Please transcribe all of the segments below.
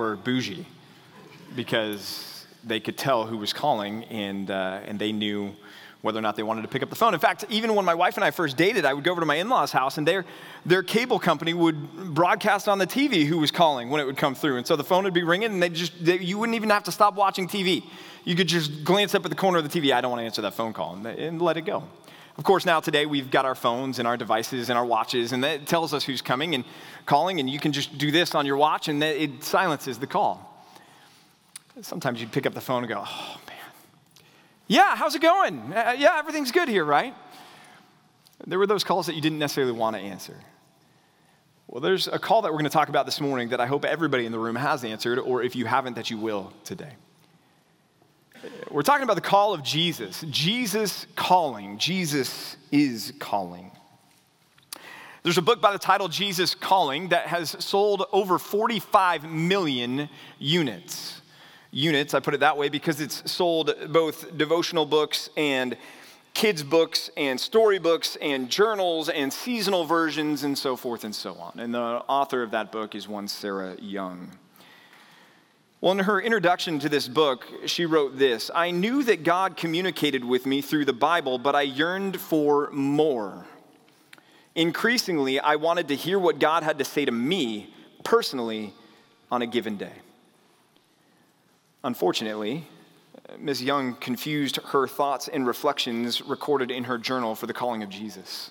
were bougie because they could tell who was calling, and they knew whether or not they wanted to pick up the phone. In fact, even when my wife and I first dated, I would go over to my in-laws' house, and their cable company would broadcast on the TV who was calling when it would come through. And so the phone would be ringing, and you wouldn't even have to stop watching TV. You could just glance up at the corner of the TV. I don't want to answer that phone call, and let it go. Of course, now today we've got our phones and our devices and our watches, and that tells us who's coming and calling, and you can just do this on your watch, and it silences the call. Sometimes you'd pick up the phone and go, oh, man. Yeah, how's it going? Yeah, everything's good here, right? There were those calls that you didn't necessarily want to answer. Well, there's a call that we're going to talk about this morning that I hope everybody in the room has answered, or if you haven't, that you will today. We're talking about the call of Jesus. Jesus calling. Jesus is calling. There's a book by the title Jesus Calling that has sold over 45 million units. Units, I put it that way because it's sold both devotional books and kids' books and storybooks and journals and seasonal versions and so forth and so on. And the author of that book is one Sarah Young. Well, in her introduction to this book, she wrote this: I knew that God communicated with me through the Bible, but I yearned for more. Increasingly, I wanted to hear what God had to say to me personally on a given day. Unfortunately, Ms. Young confused her thoughts and reflections recorded in her journal for the calling of Jesus.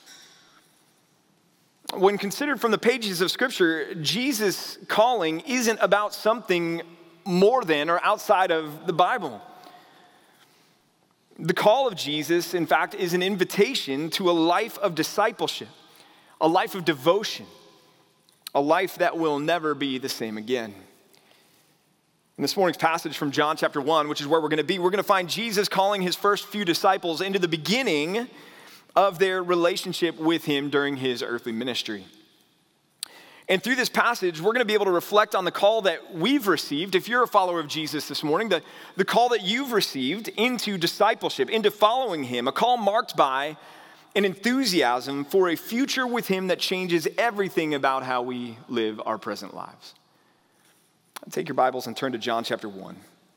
When considered from the pages of Scripture, Jesus' calling isn't about something more than or outside of the Bible. The call of Jesus, in fact, is an invitation to a life of discipleship, a life of devotion, a life that will never be the same again. In this morning's passage from John chapter 1, which is where we're going to find Jesus calling his first few disciples into the beginning of their relationship with him during his earthly ministry. And through this passage, we're going to be able to reflect on the call that we've received. If you're a follower of Jesus this morning, the call that you've received into discipleship, into following him, a call marked by an enthusiasm for a future with him that changes everything about how we live our present lives. Take your Bibles and turn to John chapter 1.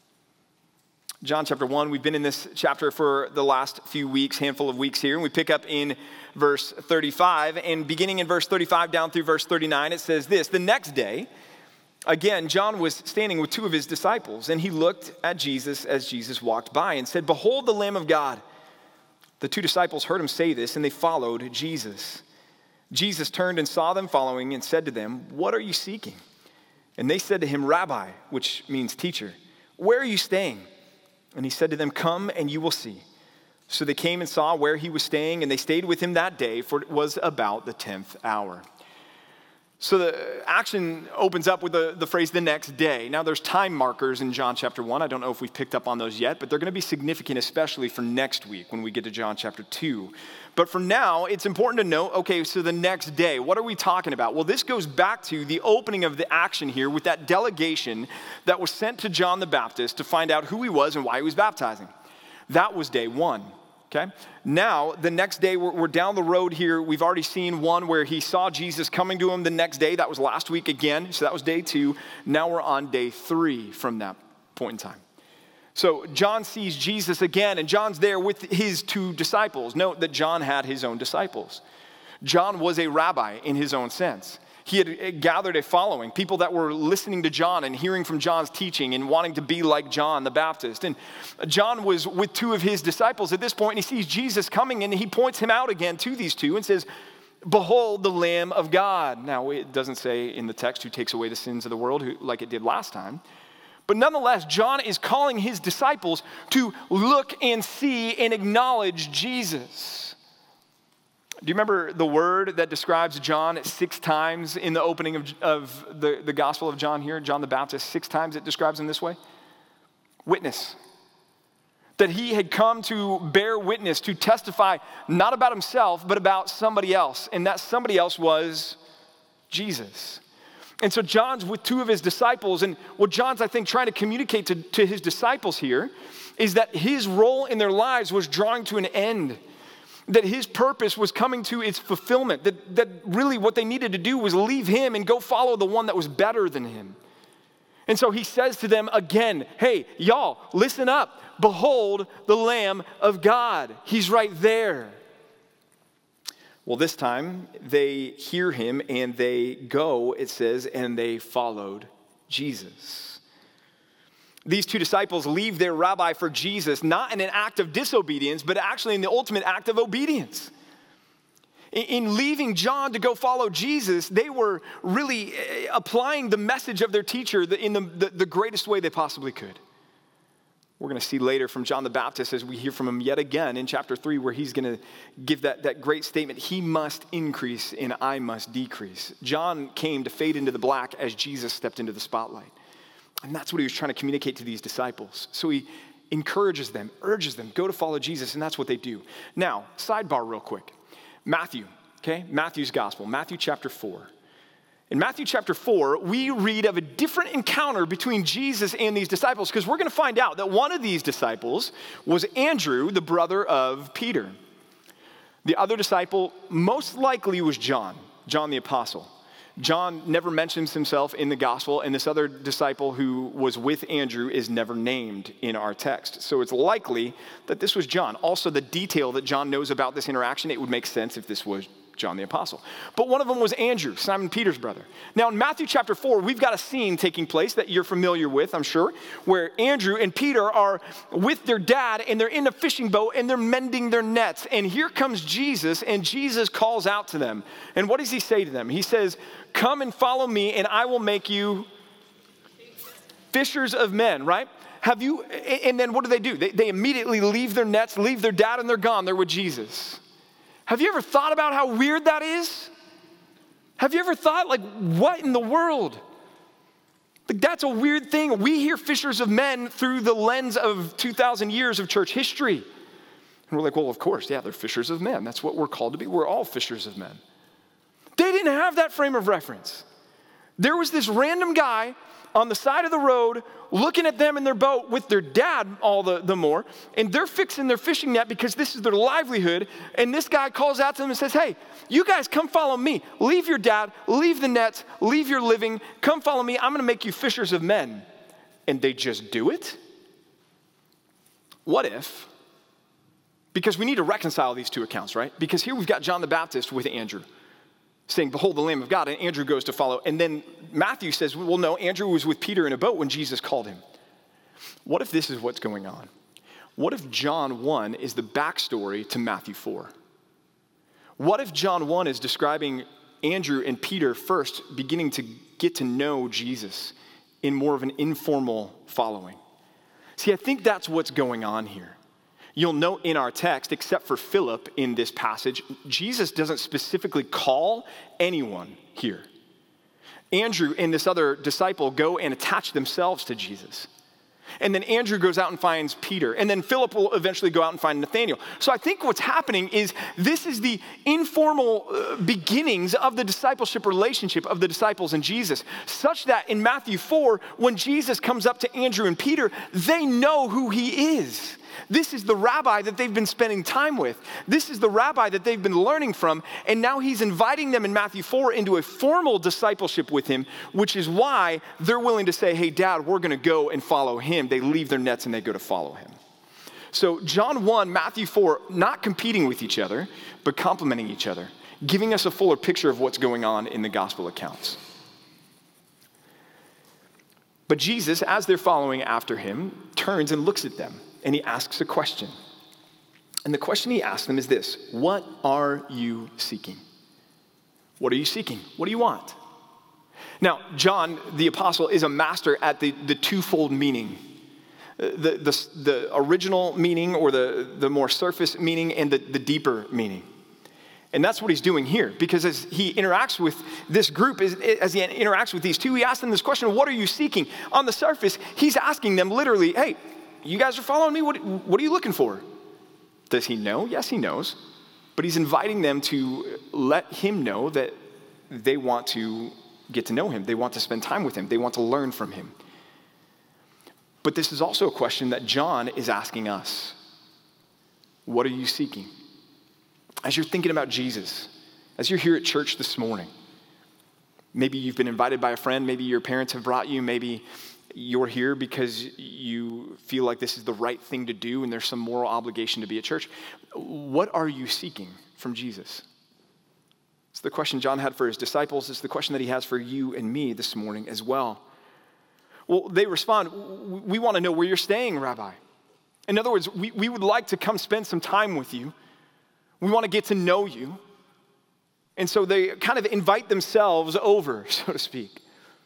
John chapter 1, we've been in this chapter for the last few weeks, handful of weeks here, and we pick up in verse 35, and beginning in verse 35 down through verse 39, it says this: the next day, again, John was standing with two of his disciples, and he looked at Jesus as Jesus walked by and said, "Behold the Lamb of God." The two disciples heard him say this, and they followed Jesus. Jesus turned and saw them following and said to them, "What are you seeking?" And they said to him, "Rabbi," which means teacher, "where are you staying?" And he said to them, "Come and you will see." So they came and saw where he was staying, and they stayed with him that day, for it was about the 10th hour. So the action opens up with the phrase, the next day. Now there's time markers in John chapter 1. I don't know if we've picked up on those yet, but they're going to be significant, especially for next week when we get to John chapter 2. But for now, it's important to know, okay, so the next day, what are we talking about? Well, this goes back to the opening of the action here with that delegation that was sent to John the Baptist to find out who he was and why he was baptizing. That was day one. Okay. Now, the next day, we're down the road here. We've already seen one where he saw Jesus coming to him the next day. That was last week again. So that was day 2. Now we're on day 3 from that point in time. So John sees Jesus again, and John's there with his 2 disciples. Note that John had his own disciples. John was a rabbi in his own sense. He had gathered a following, people that were listening to John and hearing from John's teaching and wanting to be like John the Baptist. And John was with 2 of his disciples at this point, and he sees Jesus coming, and he points him out again to these 2 and says, "Behold the Lamb of God." Now, it doesn't say in the text who takes away the sins of the world like it did last time. But nonetheless, John is calling his disciples to look and see and acknowledge Jesus. Do you remember the word that describes John 6 times in the opening of the Gospel of John here? John the Baptist, 6 times it describes him this way. Witness. That he had come to bear witness, to testify not about himself, but about somebody else. And that somebody else was Jesus. And so John's with 2 of his disciples, and what John's, I think, trying to communicate to his disciples here is that his role in their lives was drawing to an end. That his purpose was coming to its fulfillment, that really what they needed to do was leave him and go follow the one that was better than him. And so he says to them again, hey, y'all, listen up. Behold the Lamb of God. He's right there. Well, this time they hear him and they go, it says, and they followed Jesus. These two disciples leave their rabbi for Jesus, not in an act of disobedience, but actually in the ultimate act of obedience. In leaving John to go follow Jesus, they were really applying the message of their teacher in the greatest way they possibly could. We're going to see later from John the Baptist as we hear from him yet again in chapter 3, where he's going to give that great statement, he must increase and I must decrease. John came to fade into the black as Jesus stepped into the spotlight. And that's what he was trying to communicate to these disciples. So he encourages them, urges them, go to follow Jesus, and that's what they do. Now, sidebar real quick. Matthew, okay? Matthew's gospel, Matthew chapter 4. In Matthew chapter 4, we read of a different encounter between Jesus and these disciples, because we're going to find out that one of these disciples was Andrew, the brother of Peter. The other disciple most likely was John the apostle. John never mentions himself in the gospel, and this other disciple who was with Andrew is never named in our text. So it's likely that this was John. Also, the detail that John knows about this interaction, it would make sense if this was John the apostle. But one of them was Andrew, Simon Peter's brother. Now in Matthew chapter 4, we've got a scene taking place that you're familiar with, I'm sure, where Andrew and Peter are with their dad and they're in a fishing boat and they're mending their nets. And here comes Jesus, and Jesus calls out to them. And what does he say to them? He says, come and follow me and I will make you fishers of men, right? And then what do? They immediately leave their nets, leave their dad, and they're gone. They're with Jesus. Have you ever thought about how weird that is? Have you ever thought, like, what in the world? Like, that's a weird thing. We hear fishers of men through the lens of 2,000 years of church history. And we're like, well, of course, yeah, they're fishers of men. That's what we're called to be. We're all fishers of men. They didn't have that frame of reference. There was this random guy on the side of the road looking at them in their boat with their dad all the more, and they're fixing their fishing net because this is their livelihood, and this guy calls out to them and says, hey, you guys come follow me. Leave your dad, leave the nets, leave your living, come follow me. I'm going to make you fishers of men. And they just do it? What if, because we need to reconcile these two accounts, right? Because here we've got John the Baptist with Andrew saying, behold the Lamb of God, and Andrew goes to follow. And then Matthew says, well, no, Andrew was with Peter in a boat when Jesus called him. What if this is what's going on? What if John 1 is the backstory to Matthew 4? What if John 1 is describing Andrew and Peter first beginning to get to know Jesus in more of an informal following? See, I think that's what's going on here. You'll note in our text, except for Philip in this passage, Jesus doesn't specifically call anyone here. Andrew and this other disciple go and attach themselves to Jesus. And then Andrew goes out and finds Peter. And then Philip will eventually go out and find Nathanael. So I think what's happening is this is the informal beginnings of the discipleship relationship of the disciples and Jesus, such that in Matthew 4, when Jesus comes up to Andrew and Peter, they know who he is. This is the rabbi that they've been spending time with. This is the rabbi that they've been learning from. And now he's inviting them in Matthew 4 into a formal discipleship with him, which is why they're willing to say, hey, Dad, we're going to go and follow him. They leave their nets and they go to follow him. So John 1, Matthew 4, not competing with each other, but complementing each other, giving us a fuller picture of what's going on in the gospel accounts. But Jesus, as they're following after him, turns and looks at them. And he asks a question. And the question he asks them is this: what are you seeking? What are you seeking? What do you want? Now, John, the apostle, is a master at the twofold meaning. The original meaning, or the more surface meaning, and the deeper meaning. And that's what he's doing here, because as he interacts with this group, as he interacts with these two, he asks them this question: what are you seeking? On the surface, he's asking them literally, hey, you guys are following me? What are you looking for? Does he know? Yes, he knows. But he's inviting them to let him know that they want to get to know him. They want to spend time with him. They want to learn from him. But this is also a question that John is asking us. What are you seeking? As you're thinking about Jesus, as you're here at church this morning, maybe you've been invited by a friend, maybe your parents have brought you, maybe You're here because you feel like this is the right thing to do and there's some moral obligation to be at church. What are you seeking from Jesus? It's the question John had for his disciples. It's the question that he has for you and me this morning as well. Well, they respond, we want to know where you're staying, Rabbi. In other words, we would like to come spend some time with you. We want to get to know you. And so they kind of invite themselves over, so to speak.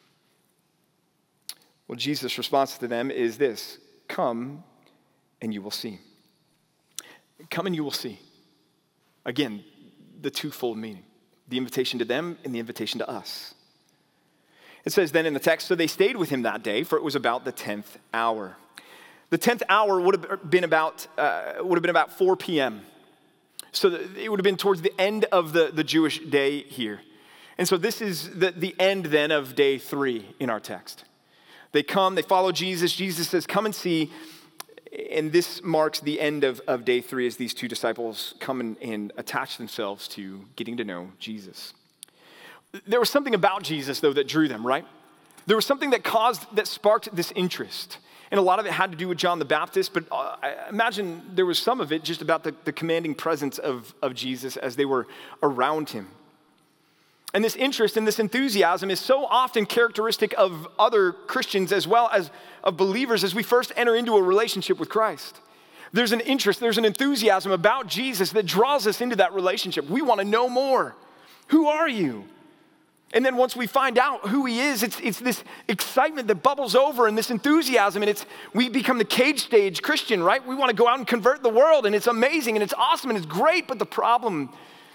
Well, Jesus' response to them is this: come and you will see. Come and you will see. Again, the twofold meaning. The invitation to them and the invitation to us. It says then in the text, so they stayed with him that day, for it was about the 10th hour. The 10th hour would have been about 4 p.m. So it would have been towards the end of the Jewish day here. And so this is the end then of day 3 in our text. They come, they follow Jesus. Jesus says, come and see. And this marks the end of day 3 as these two disciples come and attach themselves to getting to know Jesus. There was something about Jesus, though, that drew them, right? There was something that sparked this interest. And a lot of it had to do with John the Baptist, but I imagine there was some of it just about the commanding presence of Jesus as they were around him. And this interest and this enthusiasm is so often characteristic of other Christians as well as of believers as we first enter into a relationship with Christ. There's an interest, there's an enthusiasm about Jesus that draws us into that relationship. We want to know more. Who are you? And then once we find out who he is, it's this excitement that bubbles over and this enthusiasm, and we become the cage stage Christian, right? We want to go out and convert the world, and it's amazing, and it's awesome, and it's great, but the problem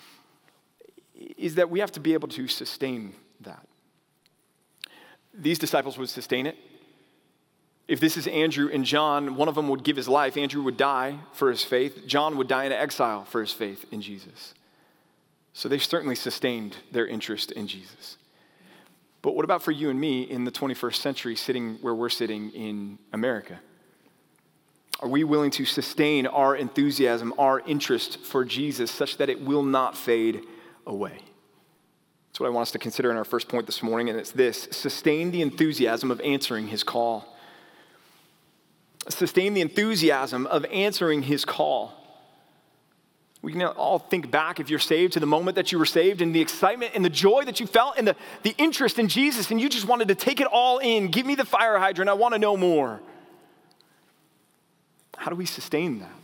is that we have to be able to sustain that. These disciples would sustain it. If this is Andrew and John, one of them would give his life. Andrew would die for his faith. John would die in exile for his faith in Jesus. So they certainly sustained their interest in Jesus. But what about for you and me in the 21st century, sitting where we're sitting in America? Are we willing to sustain our enthusiasm, our interest for Jesus such that it will not fade away? That's what I want us to consider in our first point this morning, and it's this: sustain the enthusiasm of answering his call. Sustain the enthusiasm of answering his call. We can all think back, if you're saved, to the moment that you were saved and the excitement and the joy that you felt and the interest in Jesus, and you just wanted to take it all in. Give me the fire hydrant. I want to know more. How do we sustain that?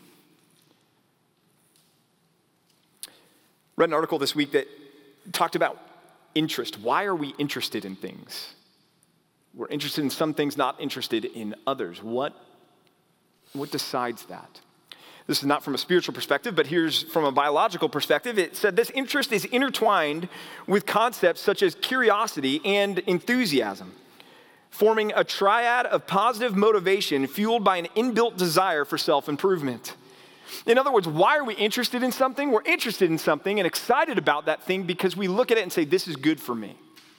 Read an article this week that talked about interest. Why are we interested in things? We're interested in some things, not interested in others. What decides that? This is not from a spiritual perspective, but here's from a biological perspective. It said this interest is intertwined with concepts such as curiosity and enthusiasm, forming a triad of positive motivation fueled by an inbuilt desire for self-improvement. In other words, why are we interested in something? We're interested in something and excited about that thing because we look at it and say, this is good for me.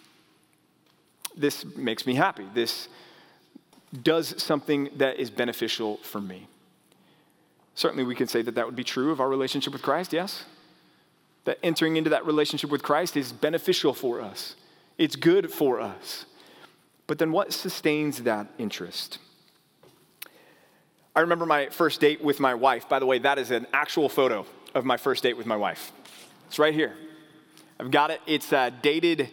This makes me happy. This does something that is beneficial for me. Certainly we can say that would be true of our relationship with Christ, yes? That entering into that relationship with Christ is beneficial for us. It's good for us. But then what sustains that interest? I remember my first date with my wife. By the way, that is an actual photo of my first date with my wife. It's right here. I've got it. It's dated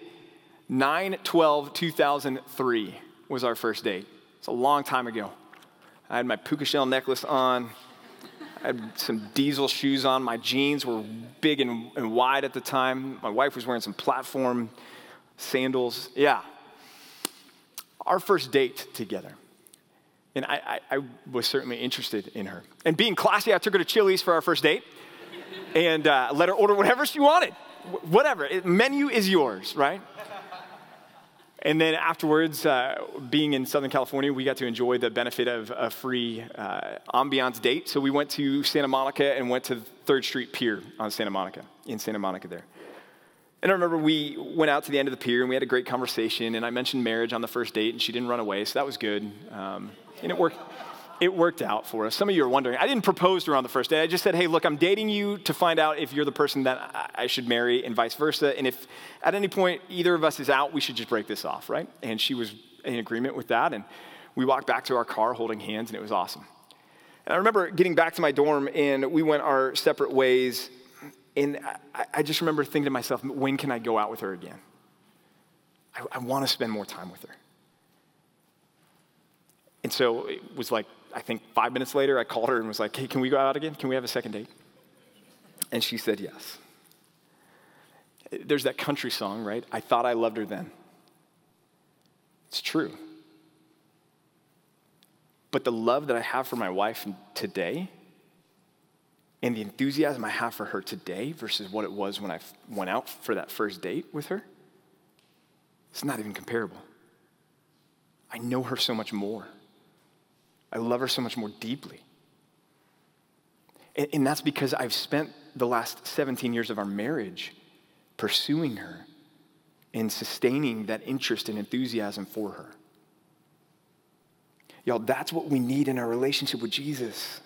9/12/2003 was our first date. It's a long time ago. I had my puka shell necklace on. I had some diesel shoes on. My jeans were big and wide at the time. My wife was wearing some platform sandals. Yeah. Our first date together. And I was certainly interested in her. And being classy, I took her to Chili's for our first date and let her order whatever she wanted. Whatever. Menu is yours, right? And then afterwards, being in Southern California, we got to enjoy the benefit of a free ambiance date. So we went to Santa Monica and went to 3rd Street Pier in Santa Monica there. And I remember we went out to the end of the pier and we had a great conversation, and I mentioned marriage on the first date and she didn't run away, so that was good. And it worked out for us. Some of you are wondering, I didn't propose to her on the first date. I just said, hey, look, I'm dating you to find out if you're the person that I should marry and vice versa. And if at any point either of us is out, we should just break this off, right? And she was in agreement with that. And We walked back to our car holding hands, and it was awesome. And I remember getting back to my dorm, and we went our separate ways, and I just remember thinking to myself, when can I go out with her again? I want to spend more time with her. And so it was like, I think 5 minutes later, I called her and was like, hey, can we go out again? Can we have a second date? And she said yes. There's that country song, right? I thought I loved her then. It's true. But the love that I have for my wife today and the enthusiasm I have for her today versus what it was when I went out for that first date with her, it's not even comparable. I know her so much more. I love her so much more deeply. And that's because I've spent the last 17 years of our marriage pursuing her and sustaining that interest and enthusiasm for her. Y'all, that's what we need in our relationship with Jesus.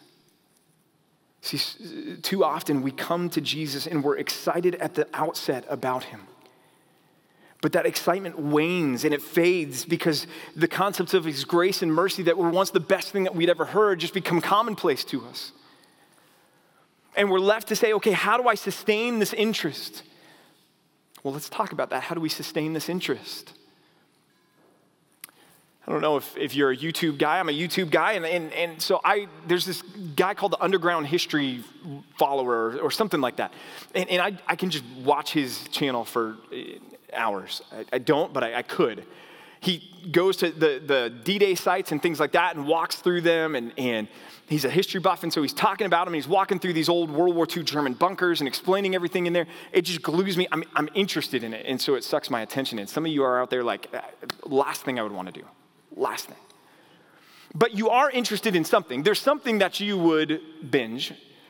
See, too often we come to Jesus and we're excited at the outset about him. But that excitement wanes and it fades because the concepts of his grace and mercy that were once the best thing that we'd ever heard just become commonplace to us. And we're left to say, okay, how do I sustain this interest? Well, let's talk about that. How do we sustain this interest? I don't know if you're a YouTube guy. I'm a YouTube guy. And so there's this guy called the Underground History Follower or something like that. And I can just watch his channel for hours. I don't, but I could. He goes to the D-Day sites and things like that and walks through them, and he's a history buff, and so he's talking about them, and he's walking through these old World War II German bunkers and explaining everything in there. It just glues me. I'm interested in it, and so it sucks my attention in. Some of you are out there like, last thing I would want to do. Last thing. But you are interested in something. There's something that you would binge.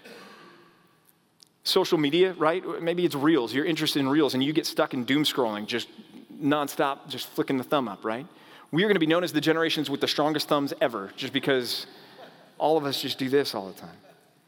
Social media, right? Maybe it's Reels. You're interested in Reels, and you get stuck in doom scrolling, just nonstop, just flicking the thumb up, right? We are going to be known as the generations with the strongest thumbs ever, just because all of us just do this all the time.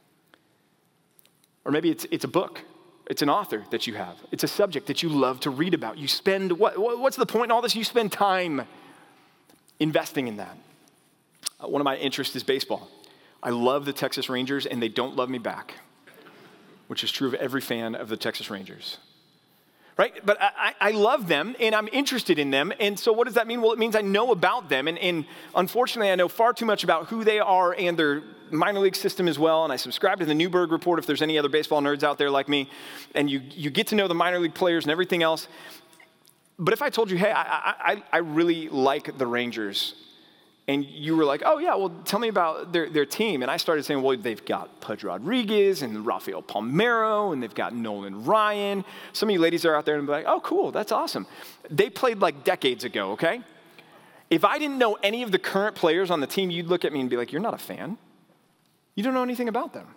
Or maybe it's a book. It's an author that you have. It's a subject that you love to read about. You spend, what's the point in all this? You spend time investing in that. One of my interests is baseball. I love the Texas Rangers, and they don't love me back, which is true of every fan of the Texas Rangers. Right? But I love them, and I'm interested in them, and so what does that mean? Well, it means I know about them, and unfortunately, I know far too much about who they are and their minor league system as well, and I subscribe to the Newberg Report if there's any other baseball nerds out there like me, and you get to know the minor league players and everything else. But if I told you, hey, I really like the Rangers, and you were like, oh yeah, well tell me about their team. And I started saying, well, they've got Pudge Rodriguez and Rafael Palmeiro, and they've got Nolan Ryan. Some of you ladies are out there and be like, oh cool, that's awesome. They played like decades ago, okay? If I didn't know any of the current players on the team, you'd look at me and be like, you're not a fan. You don't know anything about them.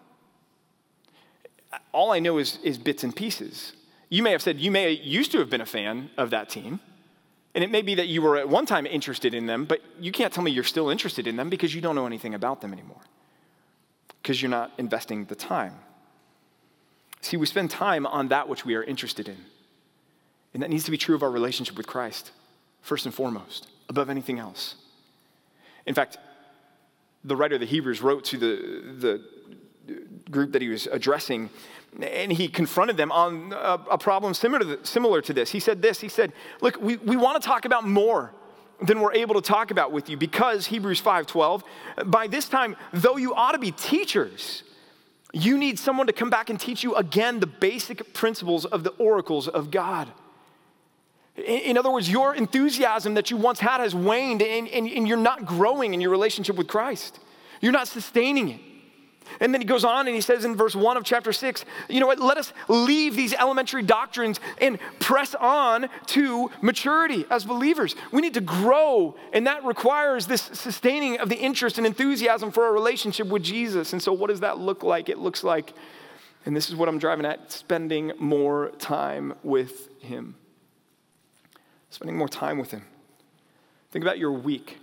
All I know is bits and pieces. You may have said you may used to have been a fan of that team, and it may be that you were at one time interested in them, but you can't tell me you're still interested in them because you don't know anything about them anymore, because you're not investing the time. See, we spend time on that which we are interested in, and that needs to be true of our relationship with Christ, first and foremost, above anything else. In fact, the writer of the Hebrews wrote to the group that he was addressing, and he confronted them on a problem similar to this. He said this, he said, look, we want to talk about more than we're able to talk about with you because, Hebrews 5:12, by this time, though you ought to be teachers, you need someone to come back and teach you again the basic principles of the oracles of God. In other words, your enthusiasm that you once had has waned, and you're not growing in your relationship with Christ. You're not sustaining it. And then he goes on and he says in verse 1 of chapter 6, you know what, let us leave these elementary doctrines and press on to maturity as believers. We need to grow, and that requires this sustaining of the interest and enthusiasm for our relationship with Jesus. And so what does that look like? It looks like, and this is what I'm driving at, spending more time with him. Spending more time with him. Think about your week.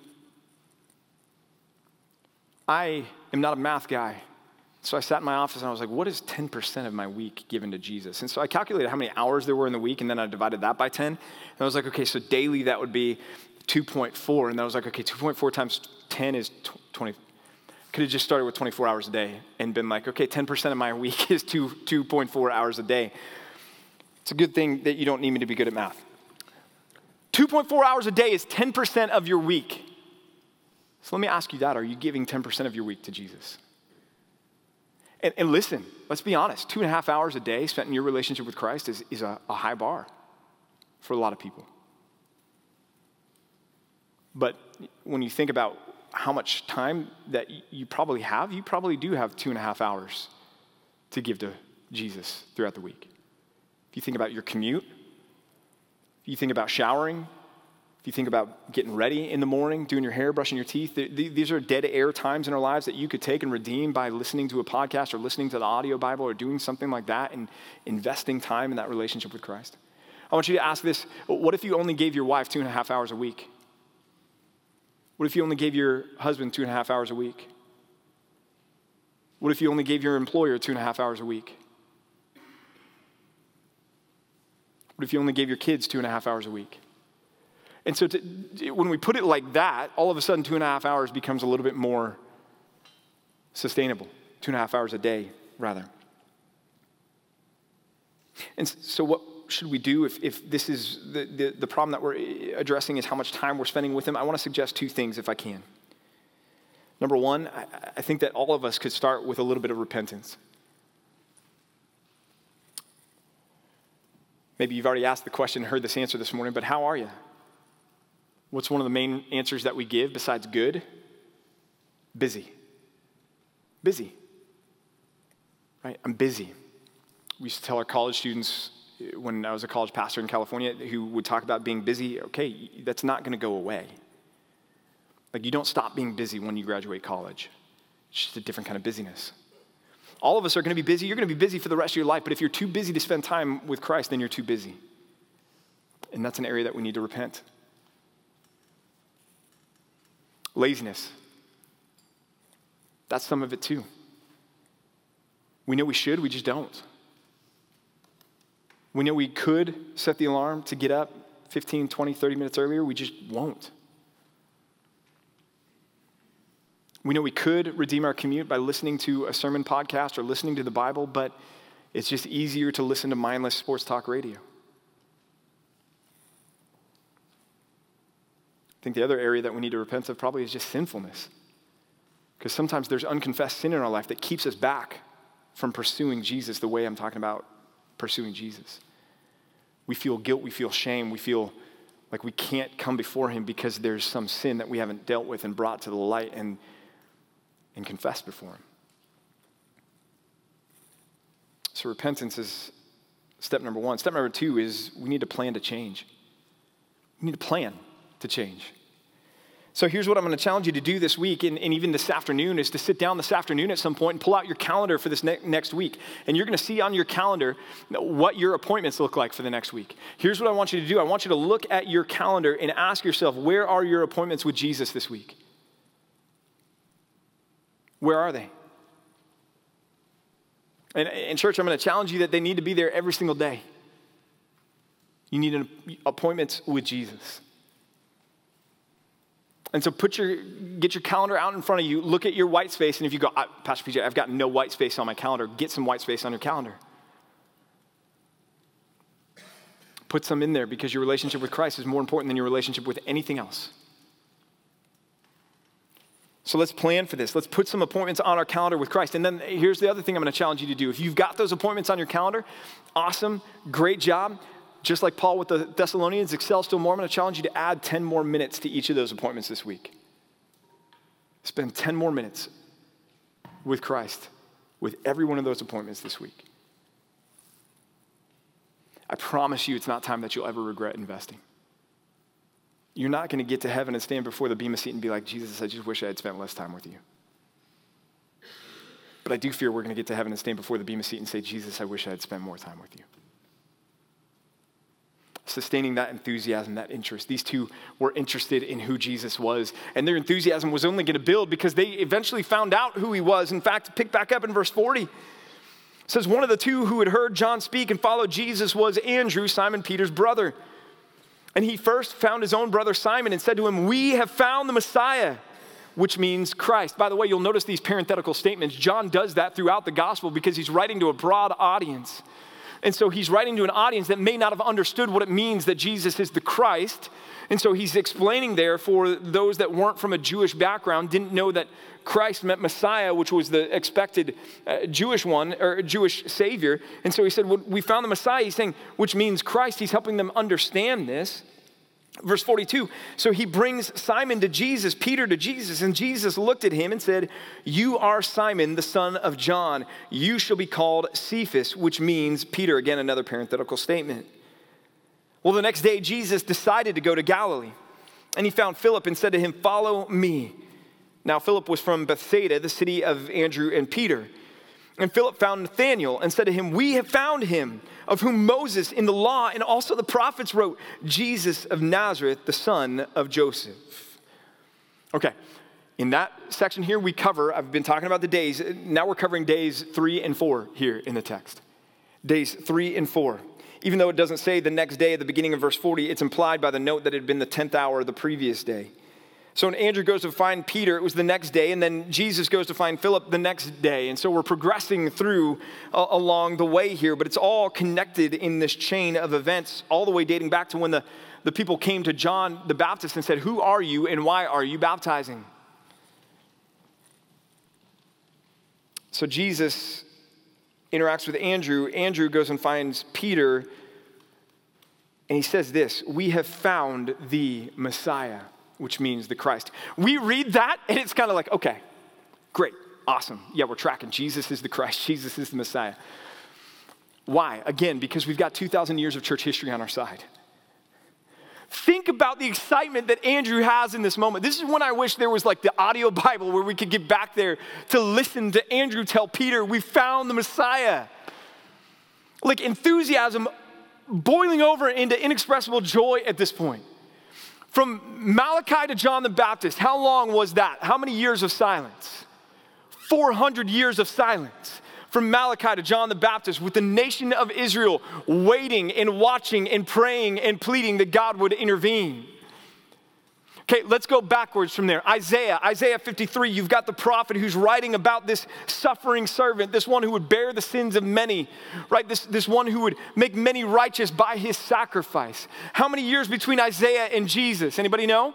I am not a math guy. So I sat in my office and I was like, what is 10% of my week given to Jesus? And so I calculated how many hours there were in the week, and then I divided that by 10. And I was like, okay, so daily that would be 2.4. And I was like, okay, 2.4 times 10 is 20. Could have just started with 24 hours a day and been like, okay, 10% of my week is 2.4 hours a day. It's a good thing that you don't need me to be good at math. 2.4 hours a day is 10% of your week. So let me ask you that. Are you giving 10% of your week to Jesus? And listen, let's be honest. 2.5 hours a day spent in your relationship with Christ is a high bar for a lot of people. But when you think about how much time that you probably do have 2.5 hours to give to Jesus throughout the week. If you think about your commute, if you think about showering, if you think about getting ready in the morning, doing your hair, brushing your teeth, these are dead air times in our lives that you could take and redeem by listening to a podcast or listening to the audio Bible or doing something like that and investing time in that relationship with Christ. I want you to ask this: what if you only gave your wife 2.5 hours a week? What if you only gave your husband 2.5 hours a week? What if you only gave your employer 2.5 hours a week? What if you only gave your kids 2.5 hours a week? And so when we put it like that, all of a sudden 2.5 hours becomes a little bit more sustainable. 2.5 hours a day, rather. And so what should we do if this is the problem that we're addressing is how much time we're spending with him? I want to suggest two things if I can. Number one, I think that all of us could start with a little bit of repentance. Maybe you've already asked the question and heard this answer this morning, but how are you? What's one of the main answers that we give besides good? Busy. Busy. Right? I'm busy. We used to tell our college students when I was a college pastor in California who would talk about being busy. Okay, that's not going to go away. Like, you don't stop being busy when you graduate college. It's just a different kind of busyness. All of us are going to be busy. You're going to be busy for the rest of your life, but if you're too busy to spend time with Christ, then you're too busy. And that's an area that we need to repent. Laziness. That's some of it too. We know we should, we just don't. We know we could set the alarm to get up 15, 20, 30 minutes earlier, we just won't. We know we could redeem our commute by listening to a sermon podcast or listening to the Bible, but it's just easier to listen to mindless sports talk radio. I think the other area that we need to repent of probably is just sinfulness. Because sometimes there's unconfessed sin in our life that keeps us back from pursuing Jesus the way I'm talking about pursuing Jesus. We feel guilt, we feel shame, we feel like we can't come before him because there's some sin that we haven't dealt with and brought to the light and confessed before him. So repentance is step number one. Step number two is we need to plan to change. We need to plan to change. So here's what I'm going to challenge you to do this week and even this afternoon is to sit down this afternoon at some point and pull out your calendar for this next week. And you're going to see on your calendar what your appointments look like for the next week. Here's what I want you to do. I want you to look at your calendar and ask yourself, where are your appointments with Jesus this week? Where are they? And in church, I'm going to challenge you that they need to be there every single day. You need appointments with Jesus. And so get your calendar out in front of you, look at your white space, and if you go, Pastor PJ, I've got no white space on my calendar, get some white space on your calendar. Put some in there because your relationship with Christ is more important than your relationship with anything else. So let's plan for this. Let's put some appointments on our calendar with Christ. And then here's the other thing I'm going to challenge you to do. If you've got those appointments on your calendar, awesome, great job. Just like Paul with the Thessalonians, excel still more. I'm going to challenge you to add 10 more minutes to each of those appointments this week. Spend 10 more minutes with Christ with every one of those appointments this week. I promise you it's not time that you'll ever regret investing. You're not going to get to heaven and stand before the bema seat and be like, Jesus, I just wish I had spent less time with you. But I do fear we're going to get to heaven and stand before the bema seat and say, Jesus, I wish I had spent more time with you. Sustaining that enthusiasm, that interest. These two were interested in who Jesus was, and their enthusiasm was only going to build because they eventually found out who he was. In fact, pick back up in verse 40. It says, one of the two who had heard John speak and followed Jesus was Andrew, Simon Peter's brother. And he first found his own brother Simon and said to him, "We have found the Messiah," which means Christ. By the way, you'll notice these parenthetical statements. John does that throughout the gospel because he's writing to a broad audience. And so he's writing to an audience that may not have understood what it means that Jesus is the Christ. And so he's explaining there for those that weren't from a Jewish background, didn't know that Christ meant Messiah, which was the expected Jewish one, or Jewish Savior. And so he said, well, we found the Messiah. He's saying, which means Christ. He's helping them understand this. Verse 42, so he brings Simon to Jesus, Peter to Jesus, and Jesus looked at him and said, "You are Simon, the son of John. You shall be called Cephas," which means Peter. Again, another parenthetical statement. Well, the next day, Jesus decided to go to Galilee, and he found Philip and said to him, "Follow me." Now, Philip was from Bethsaida, the city of Andrew and Peter. And Philip found Nathanael and said to him, "We have found him, of whom Moses in the law and also the prophets wrote, Jesus of Nazareth, the son of Joseph." Okay, in that section here we cover, I've been talking about the days, now we're covering days 3 and 4 here in the text. Days 3 and 4. Even though it doesn't say the next day at the beginning of verse 40, it's implied by the note that it had been the 10th hour of the previous day. So when Andrew goes to find Peter, it was the next day, and then Jesus goes to find Philip the next day. And so we're progressing through along the way here, but it's all connected in this chain of events, all the way dating back to when the people came to John the Baptist and said, "Who are you and why are you baptizing?" So Jesus interacts with Andrew. Andrew goes and finds Peter, and he says this, "We have found the Messiah," which means the Christ. We read that, and it's kind of like, okay, great, awesome. Yeah, we're tracking. Jesus is the Christ. Jesus is the Messiah. Why? Again, because we've got 2,000 years of church history on our side. Think about the excitement that Andrew has in this moment. This is when I wish there was like the audio Bible where we could get back there to listen to Andrew tell Peter, "We found the Messiah." Like enthusiasm boiling over into inexpressible joy at this point. From Malachi to John the Baptist, how long was that? How many years of silence? 400 years of silence. From Malachi to John the Baptist, with the nation of Israel waiting and watching and praying and pleading that God would intervene. Okay, let's go backwards from there. Isaiah 53, you've got the prophet who's writing about this suffering servant, this one who would bear the sins of many, right? This one who would make many righteous by his sacrifice. How many years between Isaiah and Jesus? Anybody know?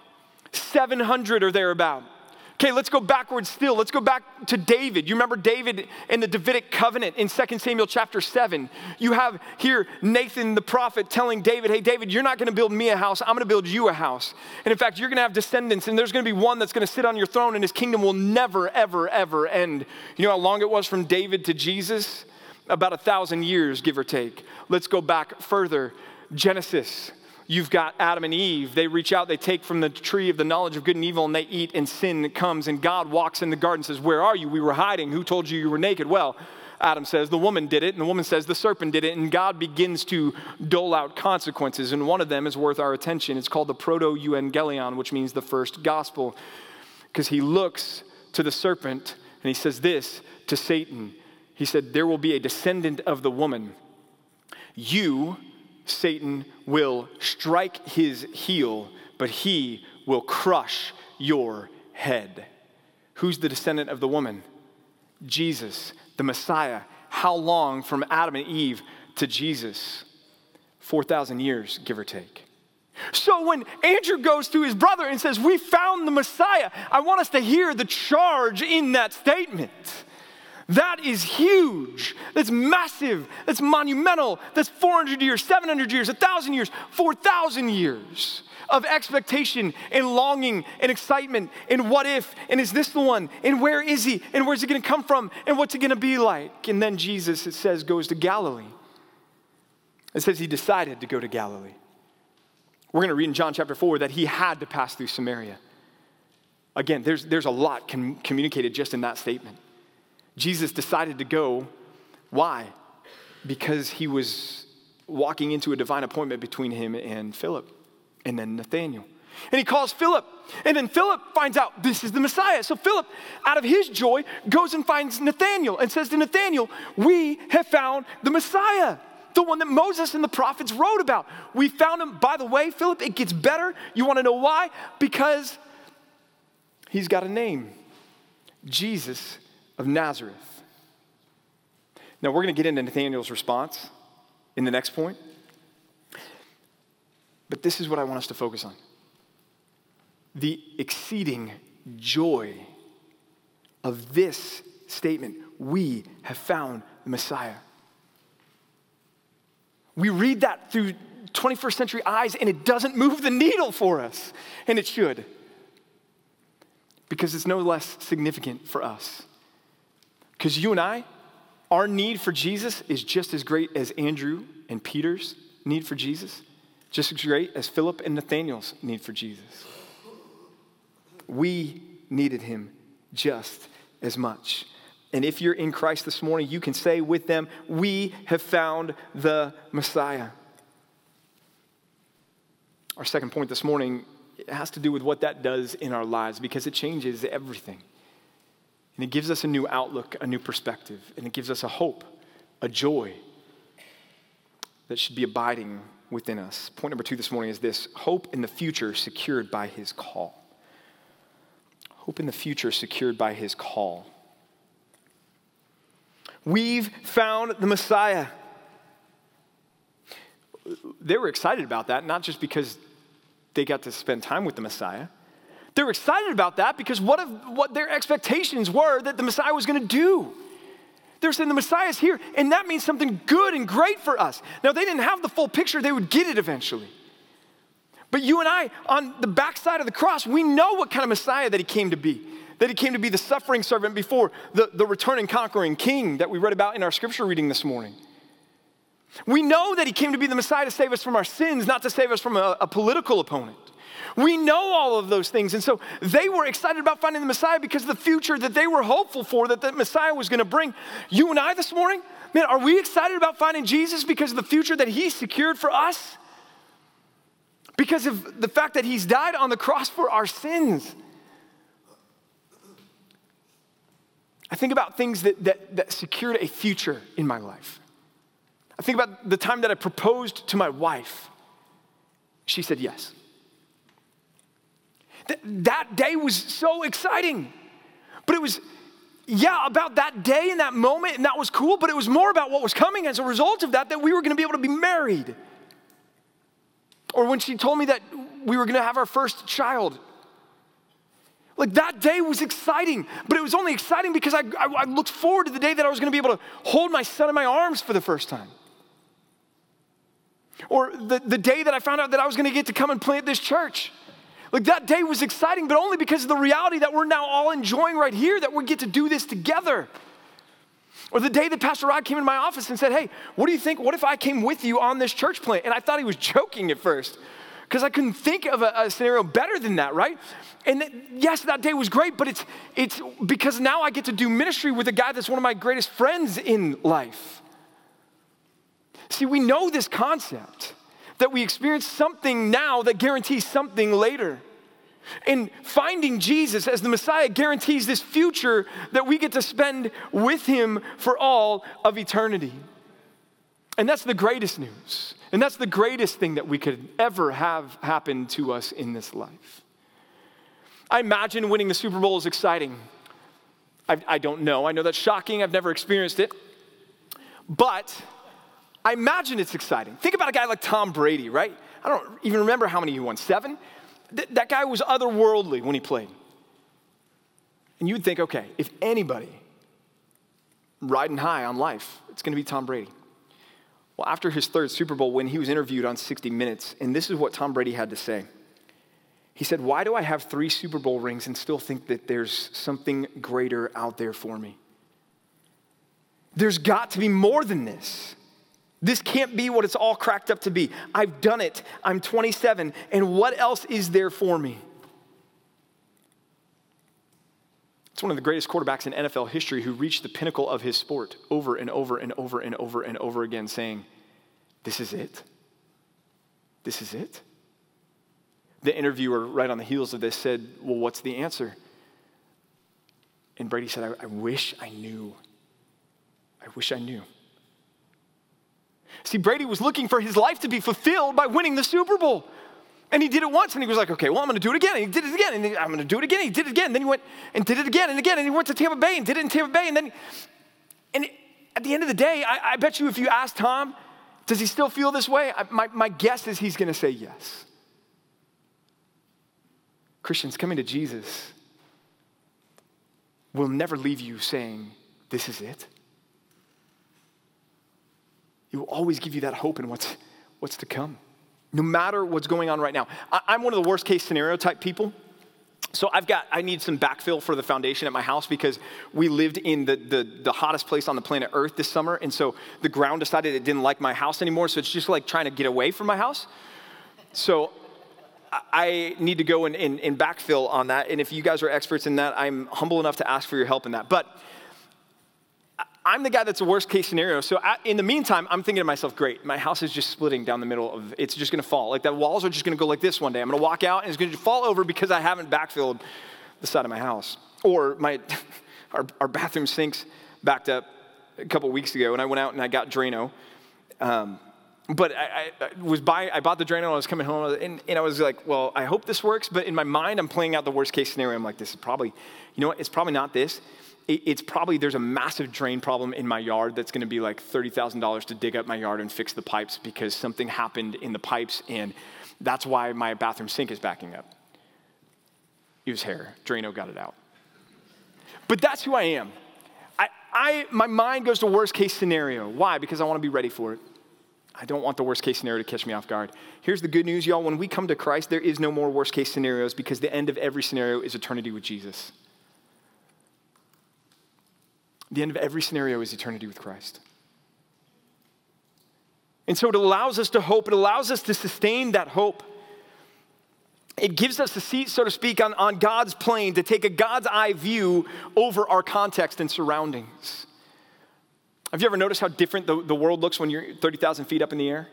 700 or thereabout. Okay, let's go backwards still. Let's go back to David. You remember David and the Davidic covenant in 2 Samuel chapter 7. You have here Nathan the prophet telling David, "Hey, David, you're not going to build me a house. I'm going to build you a house. And in fact, you're going to have descendants, and there's going to be one that's going to sit on your throne, and his kingdom will never, ever, ever end." You know how long it was from David to Jesus? About 1,000 years, give or take. Let's go back further. Genesis. You've got Adam and Eve. They reach out, they take from the tree of the knowledge of good and evil, and they eat, and sin comes. And God walks in the garden and says, "Where are you? We were hiding. Who told you you were naked?" Well, Adam says, "The woman did it." And the woman says, "The serpent did it." And God begins to dole out consequences. And one of them is worth our attention. It's called the proto-evangelion, which means the first gospel. Because he looks to the serpent, and he says this to Satan. He said, "There will be a descendant of the woman. You, Satan, will strike his heel, but he will crush your head." Who's the descendant of the woman? Jesus, the Messiah. How long from Adam and Eve to Jesus? 4,000 years, give or take. So when Andrew goes to his brother and says, "We found the Messiah," I want us to hear the charge in that statement. That is huge. That's massive. That's monumental. That's 400 years, 700 years, 1,000 years, 4,000 years of expectation and longing and excitement and what if, and is this the one, and where is he, and where's he going to come from, and what's it going to be like? And then Jesus, it says, goes to Galilee. It says he decided to go to Galilee. We're going to read in John chapter 4 that he had to pass through Samaria. Again, there's a lot communicated just in that statement. Jesus decided to go. Why? Because he was walking into a divine appointment between him and Philip and then Nathanael. And he calls Philip. And then Philip finds out this is the Messiah. So Philip, out of his joy, goes and finds Nathanael and says to Nathanael, "We have found the Messiah." The one that Moses and the prophets wrote about. We found him. By the way, Philip, it gets better. You want to know why? Because he's got a name. Jesus of Nazareth. Now, we're going to get into Nathanael's response in the next point. But this is what I want us to focus on. The exceeding joy of this statement. We have found the Messiah. We read that through 21st century eyes, and it doesn't move the needle for us. And it should. Because it's no less significant for us. Because you and I, our need for Jesus is just as great as Andrew and Peter's need for Jesus. Just as great as Philip and Nathanael's need for Jesus. We needed him just as much. And if you're in Christ this morning, you can say with them, we have found the Messiah. Our second point this morning has to do with what that does in our lives, because it changes everything. And it gives us a new outlook, a new perspective, and it gives us a hope, a joy that should be abiding within us. Point number 2 this morning is this: hope in the future secured by his call. Hope in the future secured by his call. We've found the Messiah. They were excited about that, not just because they got to spend time with the Messiah. They were excited about that because what their expectations were that the Messiah was going to do. They're saying the Messiah's here, and that means something good and great for us. Now, they didn't have the full picture. They would get it eventually. But you and I, on the backside of the cross, we know what kind of Messiah that he came to be. That he came to be the suffering servant before the returning conquering king that we read about in our scripture reading this morning. We know that he came to be the Messiah to save us from our sins, not to save us from a political opponent. We know all of those things. And so they were excited about finding the Messiah because of the future that they were hopeful for, that the Messiah was going to bring. You and I this morning, man, are we excited about finding Jesus because of the future that he secured for us? Because of the fact that he's died on the cross for our sins. I think about things that secured a future in my life. I think about the time that I proposed to my wife. She said yes. That day was so exciting. But it was, about that day and that moment, and that was cool, but it was more about what was coming as a result of that we were going to be able to be married. Or when she told me that we were going to have our first child. Like, that day was exciting, but it was only exciting because I looked forward to the day that I was going to be able to hold my son in my arms for the first time. Or the day that I found out that I was going to get to come and plant this church. Like, that day was exciting, but only because of the reality that we're now all enjoying right here, that we get to do this together. Or the day that Pastor Rod came into my office and said, hey, what do you think? What if I came with you on this church plant? And I thought he was joking at first because I couldn't think of a scenario better than that, right? And yes, that day was great, but it's because now I get to do ministry with a guy that's one of my greatest friends in life. See, we know this concept that we experience something now that guarantees something later. And finding Jesus as the Messiah guarantees this future that we get to spend with him for all of eternity. And that's the greatest news. And that's the greatest thing that we could ever have happen to us in this life. I imagine winning the Super Bowl is exciting. I don't know. I know that's shocking. I've never experienced it. But I imagine it's exciting. Think about a guy like Tom Brady, right? I don't even remember how many he won, 7? That guy was otherworldly when he played. And you'd think, okay, if anybody riding high on life, it's going to be Tom Brady. Well, after his 3rd Super Bowl win, he was interviewed on 60 Minutes, and this is what Tom Brady had to say. He said, why do I have 3 Super Bowl rings and still think that there's something greater out there for me? There's got to be more than this. This can't be what it's all cracked up to be. I've done it. I'm 27, and what else is there for me? It's one of the greatest quarterbacks in NFL history who reached the pinnacle of his sport over and over and over and over and over again, saying, this is it. This is it. The interviewer right on the heels of this said, well, what's the answer? And Brady said, I wish I knew. I wish I knew. See, Brady was looking for his life to be fulfilled by winning the Super Bowl. And he did it once, and he was like, okay, well, I'm going to do it again. And he did it again, and I'm going to do it again. And he did it again. Then he went and did it again and again. And he went to Tampa Bay and did it in Tampa Bay. And at the end of the day, I bet you if you ask Tom, does he still feel this way? My guess is he's going to say yes. Christians, coming to Jesus will never leave you saying, this is it. He will always give you that hope in what's to come, no matter what's going on right now. I'm one of the worst case scenario type people. So I need some backfill for the foundation at my house because we lived in the hottest place on the planet Earth this summer. And so the ground decided it didn't like my house anymore. So it's just like trying to get away from my house. So I need to go and backfill on that. And if you guys are experts in that, I'm humble enough to ask for your help in that. But I'm the guy that's the worst case scenario. So in the meantime, I'm thinking to myself, great, my house is just splitting down the middle it's just gonna fall. Like the walls are just gonna go like this one day. I'm gonna walk out and it's gonna fall over because I haven't backfilled the side of my house. Or our bathroom sinks backed up a couple weeks ago and I went out and I got Drano. But I bought the Drano and I was coming home and I was like, well, I hope this works. But in my mind, I'm playing out the worst case scenario. I'm like, this is probably, you know what, it's probably not this. It's probably, there's a massive drain problem in my yard that's gonna be like $30,000 to dig up my yard and fix the pipes because something happened in the pipes and that's why my bathroom sink is backing up. It was hair, Drano got it out. But that's who I am. My mind goes to worst case scenario. Why? Because I wanna be ready for it. I don't want the worst case scenario to catch me off guard. Here's the good news, y'all. When we come to Christ, there is no more worst case scenarios because the end of every scenario is eternity with Jesus. The end of every scenario is eternity with Christ. And so it allows us to hope. It allows us to sustain that hope. It gives us a seat, so to speak, on God's plane to take a God's eye view over our context and surroundings. Have you ever noticed how different the world looks when you're 30,000 feet up in the air?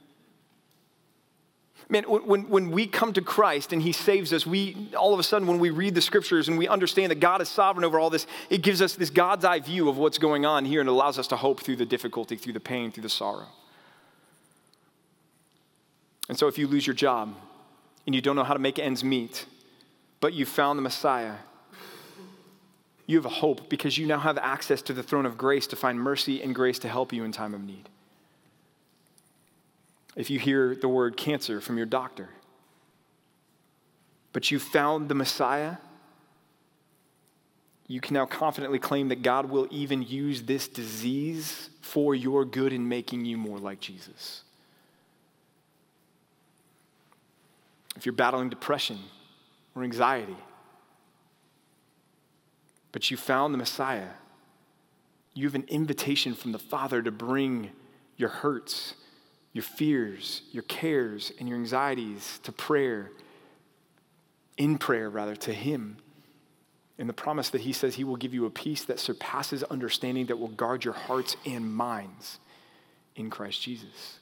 Man, when we come to Christ and he saves us, all of a sudden when we read the scriptures and we understand that God is sovereign over all this, it gives us this God's eye view of what's going on here and allows us to hope through the difficulty, through the pain, through the sorrow. And so if you lose your job and you don't know how to make ends meet, but you found the Messiah, you have a hope because you now have access to the throne of grace to find mercy and grace to help you in time of need. If you hear the word cancer from your doctor, but you found the Messiah, you can now confidently claim that God will even use this disease for your good in making you more like Jesus. If you're battling depression or anxiety, but you found the Messiah, you have an invitation from the Father to bring your hurts, your fears, your cares, and your anxieties to prayer, to him. And the promise that he says he will give you a peace that surpasses understanding that will guard your hearts and minds in Christ Jesus.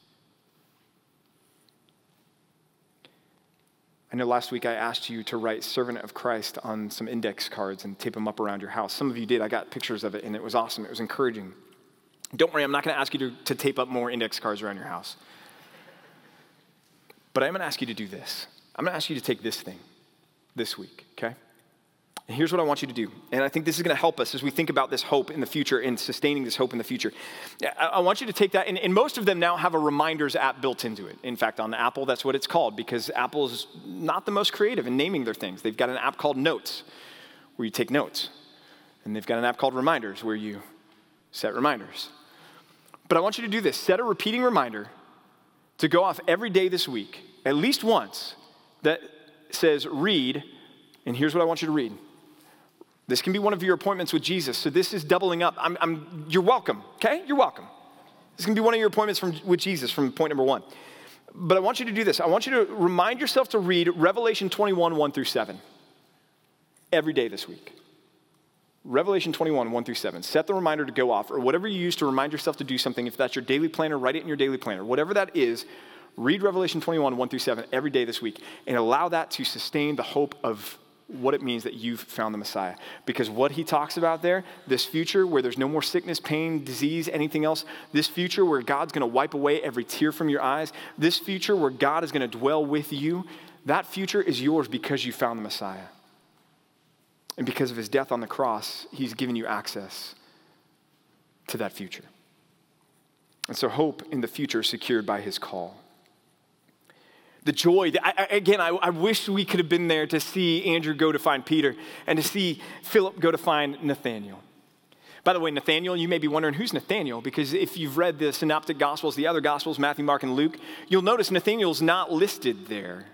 I know last week I asked you to write Servant of Christ on some index cards and tape them up around your house. Some of you did. I got pictures of it and it was awesome. It was encouraging. Don't worry, I'm not going to ask you to tape up more index cards around your house. But I'm going to ask you to do this. I'm going to ask you to take this thing this week, okay? And here's what I want you to do. And I think this is going to help us as we think about this hope in the future and sustaining this hope in the future. I want you to take that, and most of them now have a reminders app built into it. In fact, on Apple, that's what it's called because Apple is not the most creative in naming their things. They've got an app called Notes where you take notes. And they've got an app called Reminders where you set reminders. But I want you to do this. Set a repeating reminder to go off every day this week, at least once, that says read, and here's what I want you to read. This can be one of your appointments with Jesus, so this is doubling up. You're welcome, okay? You're welcome. This can be one of your appointments with Jesus from point number 1. But I want you to do this. I want you to remind yourself to read Revelation 21, 1 through 7 every day this week. Revelation 21, 1 through 7. Set the reminder to go off, or whatever you use to remind yourself to do something. If that's your daily planner, write it in your daily planner. Whatever that is, read Revelation 21, 1 through 7 every day this week, and allow that to sustain the hope of what it means that you've found the Messiah. Because what he talks about there, this future where there's no more sickness, pain, disease, anything else, this future where God's going to wipe away every tear from your eyes, this future where God is going to dwell with you, that future is yours because you found the Messiah. And because of his death on the cross, he's given you access to that future. And so hope in the future is secured by his call. The joy, I wish we could have been there to see Andrew go to find Peter and to see Philip go to find Nathanael. By the way, Nathanael, you may be wondering, who's Nathanael? Because if you've read the synoptic gospels, the other gospels, Matthew, Mark, and Luke, you'll notice Nathanael's not listed there.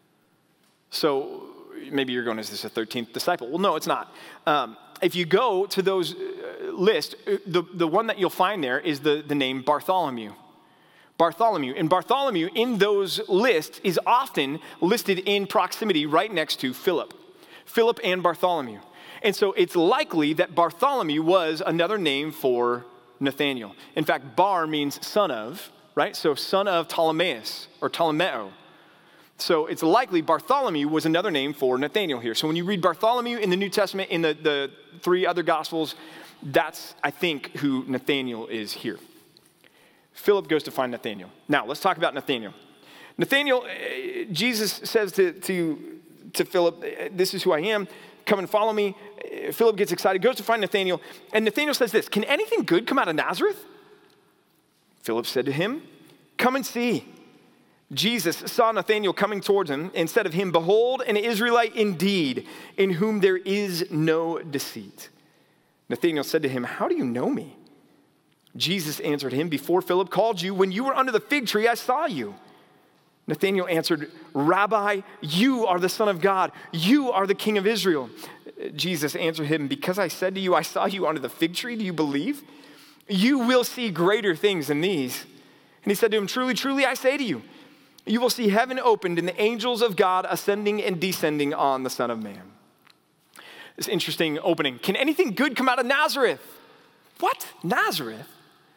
So maybe you're going, is this a 13th disciple? Well, no, it's not. If you go to those lists, the one that you'll find there is the name Bartholomew. Bartholomew. And Bartholomew in those lists is often listed in proximity right next to Philip. Philip and Bartholomew. And so it's likely that Bartholomew was another name for Nathanael. In fact, Bar means son of, right? So son of Ptolemaeus or Ptolomeo. So it's likely Bartholomew was another name for Nathanael here. So when you read Bartholomew in the New Testament, in the three other Gospels, that's, I think, who Nathanael is here. Philip goes to find Nathanael. Now, let's talk about Nathanael. Nathanael, Jesus says to Philip, this is who I am, come and follow me. Philip gets excited, goes to find Nathanael, and Nathanael says this, can anything good come out of Nazareth? Philip said to him, come and see. Jesus saw Nathanael coming towards him and said of him, behold, an Israelite indeed, in whom there is no deceit. Nathanael said to him, how do you know me? Jesus answered him, before Philip called you, when you were under the fig tree, I saw you. Nathanael answered, Rabbi, you are the Son of God. You are the King of Israel. Jesus answered him, because I said to you, I saw you under the fig tree, do you believe? You will see greater things than these. And he said to him, truly, truly, I say to you, you will see heaven opened and the angels of God ascending and descending on the Son of Man. This interesting opening. Can anything good come out of Nazareth? What? Nazareth?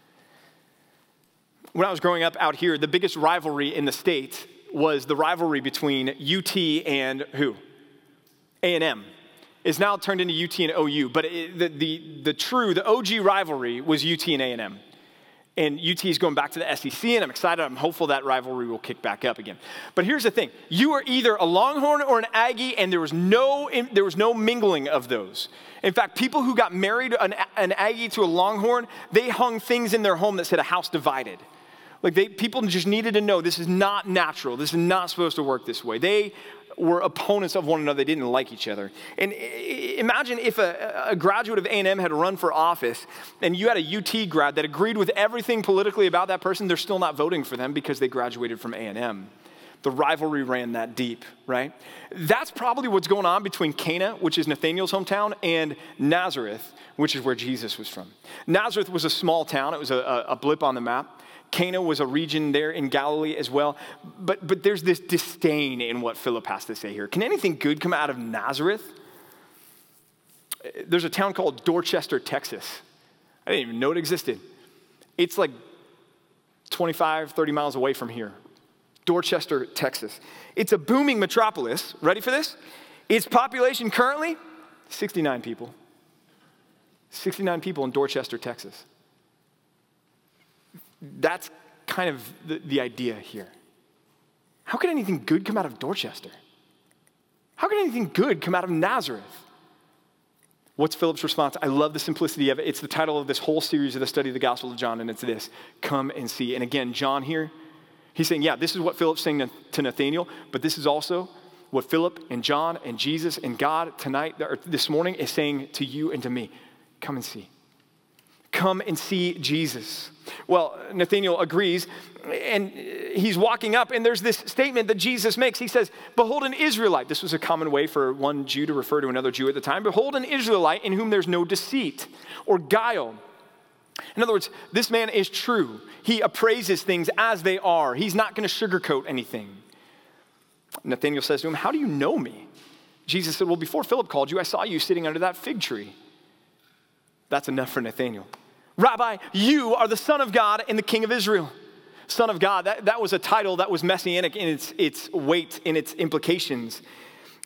When I was growing up out here, the biggest rivalry in the state was the rivalry between UT and who? A&M. It's now turned into UT and OU, but the OG rivalry was UT and A&M. And UT is going back to the SEC, and I'm excited. I'm hopeful that rivalry will kick back up again. But here's the thing. You were either a Longhorn or an Aggie, and there was no mingling of those. In fact, people who got married, an Aggie to a Longhorn, they hung things in their home that said a house divided. People just needed to know this is not natural. This is not supposed to work this way. They were opponents of one another. They didn't like each other. And imagine if a graduate of A&M had run for office and you had a UT grad that agreed with everything politically about that person, they're still not voting for them because they graduated from A&M. The rivalry ran that deep, right? That's probably what's going on between Cana, which is Nathanael's hometown, and Nazareth, which is where Jesus was from. Nazareth was a small town. It was a blip on the map. Cana was a region there in Galilee as well. But there's this disdain in what Philip has to say here. Can anything good come out of Nazareth? There's a town called Dorchester, Texas. I didn't even know it existed. It's like 25, 30 miles away from here. Dorchester, Texas. It's a booming metropolis. Ready for this? Its population currently, 69 people. 69 people in Dorchester, Texas. That's kind of the idea here. How can anything good come out of Dorchester? How can anything good come out of Nazareth? What's Philip's response? I love the simplicity of it. It's the title of this whole series of the study of the Gospel of John, and it's this, come and see. And again, John here, he's saying, yeah, this is what Philip's saying to Nathanael, but this is also what Philip and John and Jesus and God tonight, or this morning, is saying to you and to me. Come and see. Come and see Jesus. Well, Nathanael agrees, and he's walking up, and there's this statement that Jesus makes. He says, behold an Israelite. This was a common way for one Jew to refer to another Jew at the time. Behold an Israelite in whom there's no deceit or guile. In other words, this man is true. He appraises things as they are. He's not going to sugarcoat anything. Nathanael says to him, how do you know me? Jesus said, well, before Philip called you, I saw you sitting under that fig tree. That's enough for Nathanael. Rabbi, you are the Son of God and the King of Israel. Son of God, that was a title that was messianic in its weight, in its implications.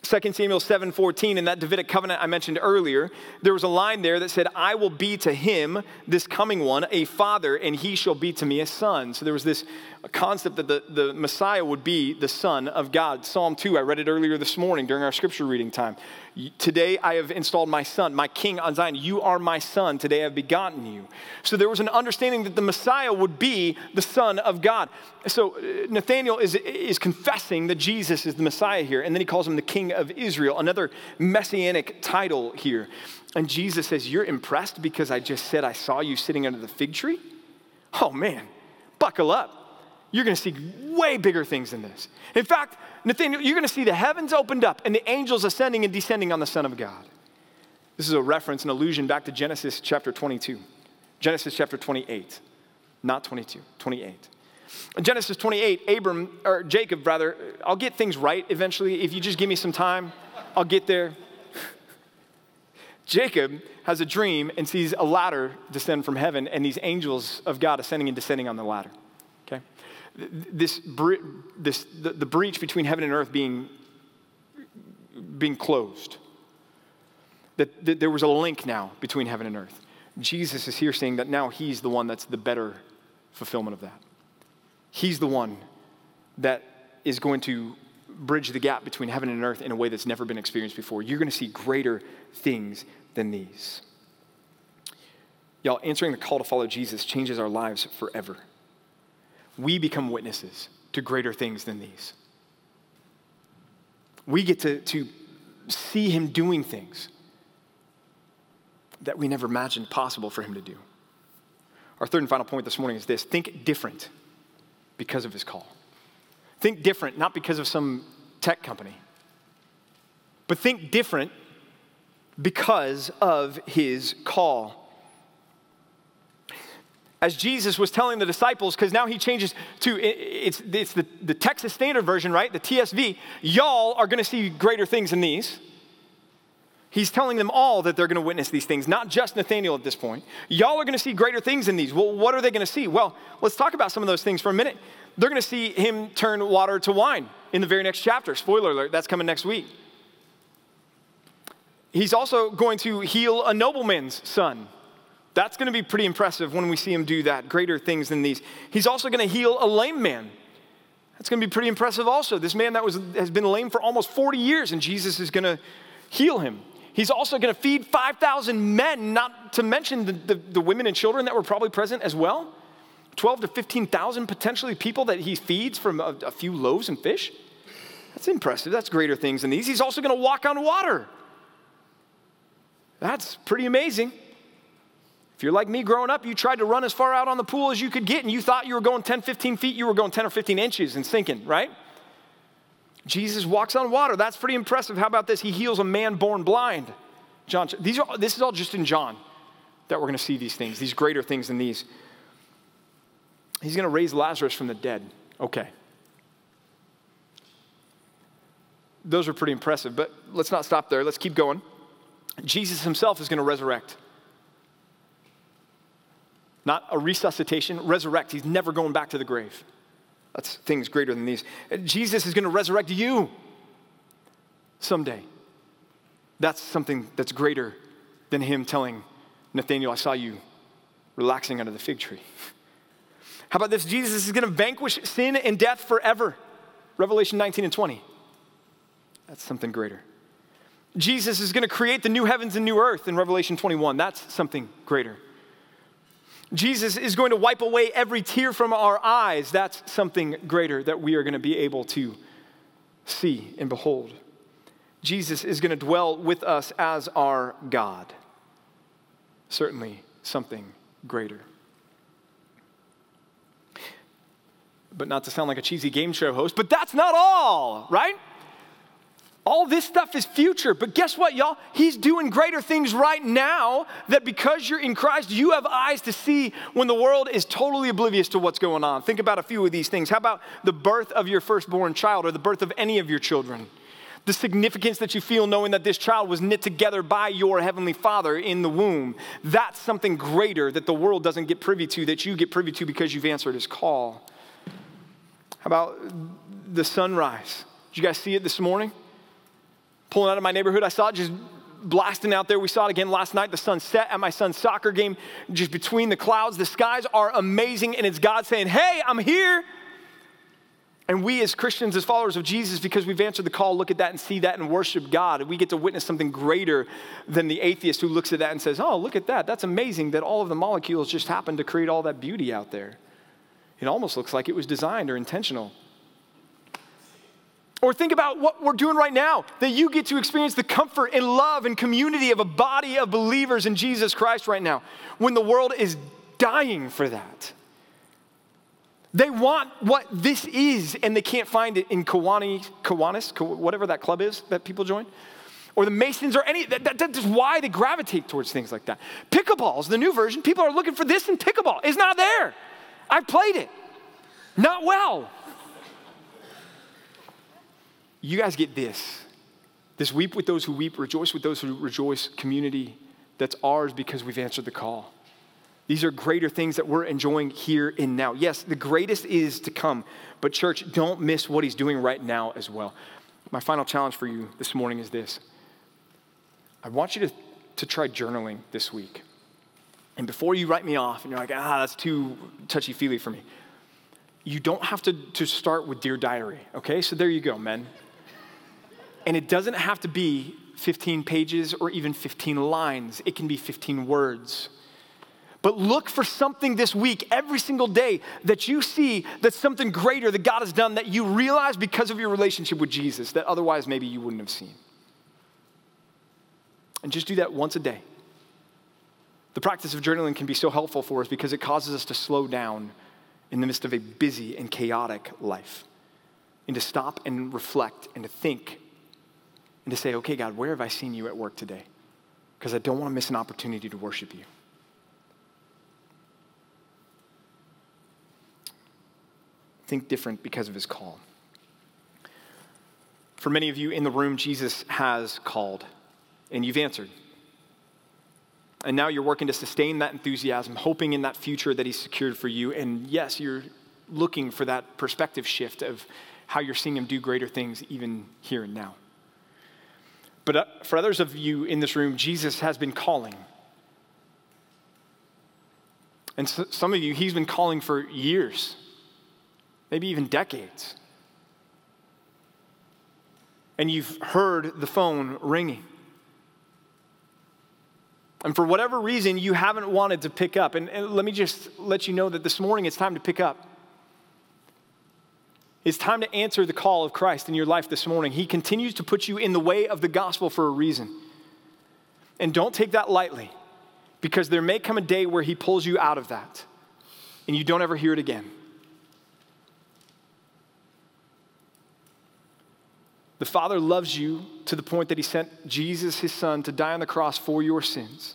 2 Samuel 7:14, in that Davidic covenant I mentioned earlier, there was a line there that said, I will be to him, this coming one, a father, and he shall be to me a son. So there was this concept that the Messiah would be the Son of God. Psalm 2, I read it earlier this morning during our scripture reading time. Today I have installed my son, my king on Zion. You are my son. Today I have begotten you. So there was an understanding that the Messiah would be the Son of God. So Nathanael is confessing that Jesus is the Messiah here. And then he calls him the King of Israel, another messianic title here. And Jesus says, you're impressed because I just said I saw you sitting under the fig tree? Oh man, buckle up. You're going to see way bigger things than this. In fact, Nathanael, you're going to see the heavens opened up and the angels ascending and descending on the Son of God. This is a reference, an allusion back to Genesis chapter 22. Genesis chapter 28, not 22, 28. In Genesis 28, Jacob, I'll get things right eventually. If you just give me some time, I'll get there. Jacob has a dream and sees a ladder descend from heaven and these angels of God ascending and descending on the ladder. Okay? The breach between heaven and earth being closed. That there was a link now between heaven and earth. Jesus is here saying that now he's the one that's the better fulfillment of that. He's the one that is going to bridge the gap between heaven and earth in a way that's never been experienced before. You're going to see greater things than these. Y'all, answering the call to follow Jesus changes our lives forever. We become witnesses to greater things than these. We get to see him doing things that we never imagined possible for him to do. Our third and final point this morning is this: think different because of his call. Think different, not because of some tech company, but think different because of his call. As Jesus was telling the disciples, because now he changes to, it's the Texas Standard Version, right? The TSV. Y'all are going to see greater things than these. He's telling them all that they're going to witness these things, not just Nathanael at this point. Y'all are going to see greater things than these. Well, what are they going to see? Well, let's talk about some of those things for a minute. They're going to see him turn water to wine in the very next chapter. Spoiler alert, that's coming next week. He's also going to heal a nobleman's son. That's going to be pretty impressive when we see him do that, greater things than these. He's also going to heal a lame man. That's going to be pretty impressive also. This man that has been lame for almost 40 years, and Jesus is going to heal him. He's also going to feed 5,000 men, not to mention the women and children that were probably present as well. 12 to 15,000 potentially people that he feeds from a few loaves and fish. That's impressive. That's greater things than these. He's also going to walk on water. That's pretty amazing. If you're like me growing up, you tried to run as far out on the pool as you could get, and you thought you were going 10, 15 feet, you were going 10 or 15 inches and sinking, right? Jesus walks on water. That's pretty impressive. How about this? He heals a man born blind. This is all just in John that we're going to see these things, these greater things than these. He's going to raise Lazarus from the dead. Okay. Those are pretty impressive, but let's not stop there. Let's keep going. Jesus himself is going to resurrect. Not a resuscitation, resurrect. He's never going back to the grave. That's things greater than these. Jesus is going to resurrect you someday. That's something that's greater than him telling Nathanael, I saw you relaxing under the fig tree. How about this? Jesus is going to vanquish sin and death forever. Revelation 19 and 20. That's something greater. Jesus is going to create the new heavens and new earth in Revelation 21. That's something greater. Jesus is going to wipe away every tear from our eyes. That's something greater that we are going to be able to see and behold. Jesus is going to dwell with us as our God. Certainly something greater. But not to sound like a cheesy game show host, but that's not all, right? All this stuff is future, but guess what, y'all? He's doing greater things right now that because you're in Christ, you have eyes to see when the world is totally oblivious to what's going on. Think about a few of these things. How about the birth of your firstborn child or the birth of any of your children? The significance that you feel knowing that this child was knit together by your heavenly Father in the womb. That's something greater that the world doesn't get privy to, that you get privy to because you've answered his call. How about the sunrise? Did you guys see it this morning? Pulling out of my neighborhood, I saw it just blasting out there. We saw it again last night. The sun set at my son's soccer game, just between the clouds. The skies are amazing, and it's God saying, hey, I'm here. And we as Christians, as followers of Jesus, because we've answered the call, look at that and see that and worship God. And we get to witness something greater than the atheist who looks at that and says, oh, look at that. That's amazing that all of the molecules just happened to create all that beauty out there. It almost looks like it was designed or intentional. Or think about what we're doing right now, that you get to experience the comfort and love and community of a body of believers in Jesus Christ right now, when the world is dying for that. They want what this is, and they can't find it in Kiwanis, whatever that club is that people join, or the Masons, or any. That's why they gravitate towards things like that. Pickleball is the new version. People are looking for this in pickleball. It's not there. I've played it. Not well. You guys get this. This weep with those who weep, rejoice with those who rejoice community that's ours because we've answered the call. These are greater things that we're enjoying here and now. Yes, the greatest is to come, but church, don't miss what he's doing right now as well. My final challenge for you this morning is this. I want you to try journaling this week. And before you write me off and you're like, that's too touchy-feely for me, you don't have to start with Dear Diary, okay? So there you go, men. And it doesn't have to be 15 pages or even 15 lines. It can be 15 words. But look for something this week, every single day, that you see that's something greater that God has done that you realize because of your relationship with Jesus that otherwise maybe you wouldn't have seen. And just do that once a day. The practice of journaling can be so helpful for us because it causes us to slow down in the midst of a busy and chaotic life, and to stop and reflect and to think and to say, okay, God, where have I seen you at work today? Because I don't want to miss an opportunity to worship you. Think different because of his call. For many of you in the room, Jesus has called, and you've answered. And now you're working to sustain that enthusiasm, hoping in that future that he's secured for you. And yes, you're looking for that perspective shift of how you're seeing him do greater things even here and now. But for others of you in this room, Jesus has been calling. And so, some of you, he's been calling for years, maybe even decades. And you've heard the phone ringing. And for whatever reason, you haven't wanted to pick up. And let me just let you know that this morning it's time to pick up. It's time to answer the call of Christ in your life this morning. He continues to put you in the way of the gospel for a reason. And don't take that lightly, because there may come a day where he pulls you out of that and you don't ever hear it again. The Father loves you to the point that he sent Jesus, his son, to die on the cross for your sins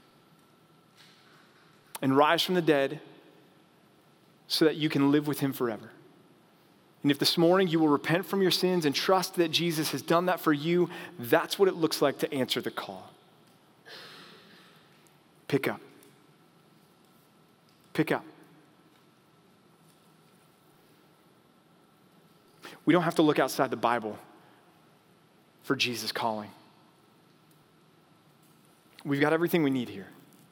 and rise from the dead so that you can live with him forever. And if this morning you will repent from your sins and trust that Jesus has done that for you, that's what it looks like to answer the call. Pick up. Pick up. We don't have to look outside the Bible for Jesus calling. We've got everything we need here.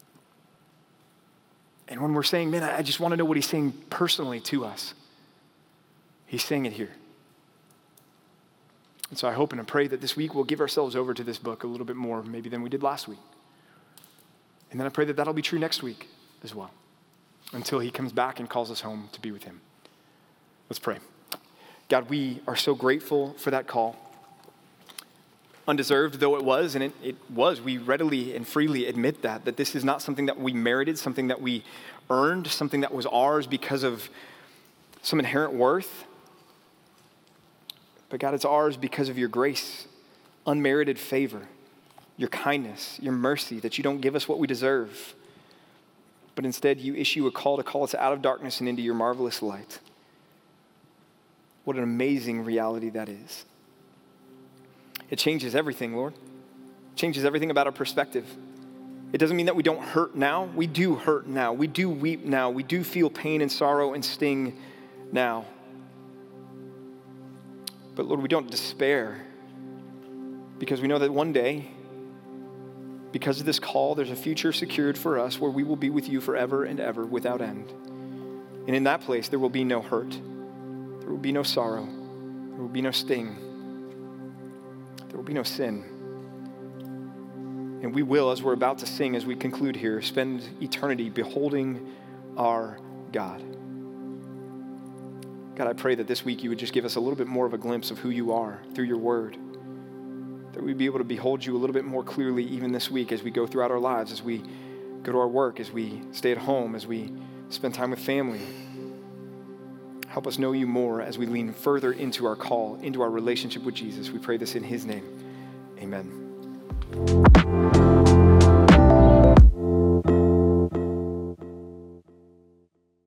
And when we're saying, man, I just want to know what he's saying personally to us, he's saying it here. And so I hope and I pray that this week we'll give ourselves over to this book a little bit more maybe than we did last week. And then I pray that that'll be true next week as well, until he comes back and calls us home to be with him. Let's pray. God, we are so grateful for that call. Undeserved though it was, and it was, we readily and freely admit that this is not something that we merited, something that we earned, something that was ours because of some inherent worth. But God, it's ours because of your grace, unmerited favor, your kindness, your mercy, that you don't give us what we deserve, but instead you issue a call to call us out of darkness and into your marvelous light. What an amazing reality that is. It changes everything, Lord. It changes everything about our perspective. It doesn't mean that we don't hurt now. We do hurt now. We do weep now. We do feel pain and sorrow and sting now. But Lord, we don't despair because we know that one day, because of this call, there's a future secured for us where we will be with you forever and ever without end. And in that place, there will be no hurt. There will be no sorrow. There will be no sting. There will be no sin. And we will, as we're about to sing, as we conclude here, spend eternity beholding our God. God, I pray that this week you would just give us a little bit more of a glimpse of who you are through your word. That we'd be able to behold you a little bit more clearly even this week as we go throughout our lives, as we go to our work, as we stay at home, as we spend time with family. Help us know you more as we lean further into our call, into our relationship with Jesus. We pray this in his name. Amen.